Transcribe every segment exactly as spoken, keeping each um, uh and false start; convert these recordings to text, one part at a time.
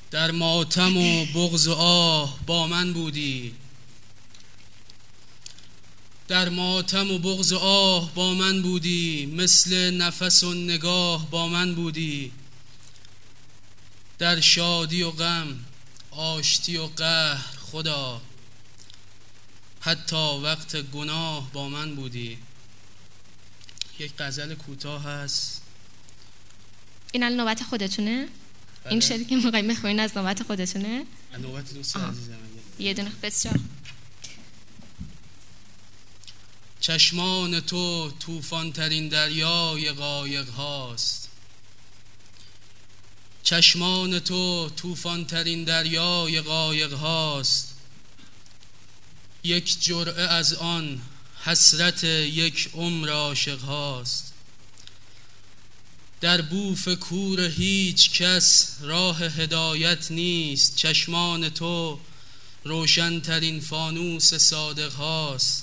در ماتم و بغض و آه با من بودی، در ماتم و بغض و آه با من بودی، مثل نفس و نگاه با من بودی، در شادی و غم، آشتی و قهر خدا، حتی وقت گناه با من بودی. یک غزل کوتاه هست. این الان نوبت خودتونه؟ بله. این شعری که می‌خواید بخونین از نوبت خودتونه؟ نوبت دوست عزیزم. یه دونه بسیار. چشمان تو طوفان ترین دریای قایق هاست، چشمان تو طوفان ترین دریای قایق هاست، یک جرعه از آن حسرت یک عمر عاشق هاست. در بوف کور هیچ کس راه هدایت نیست، چشمان تو روشن ترین فانوس صادق هاست.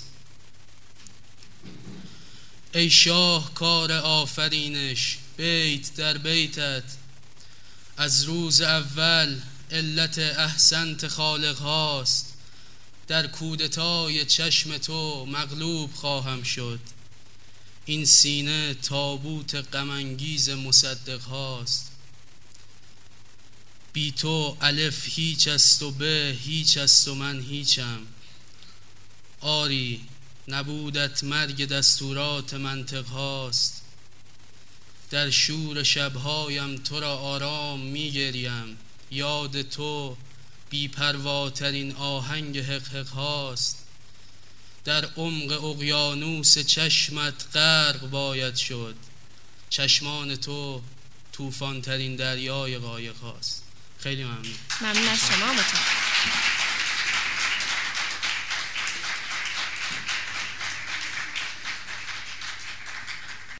ای شاهکار آفرینش، بیت در بیتت از روز اول علت احسنت خالق هاست. در کودتای چشم تو مغلوب خواهم شد، این سینه تابوت غم انگیز مصدق هاست. بی تو الف هیچ است و به هیچ است و من هیچم، آری نبودت مرگ دستورات منطق هاست. در شور شبهایم تو را آرام می گریم، یاد تو بی پرواترین آهنگ حق حق هاست. در عمق اقیانوس چشمت غرق باید شد، چشمان تو طوفان ترین دریای قایق هاست. خیلی ممنون. ممنون از شما. متشکرم.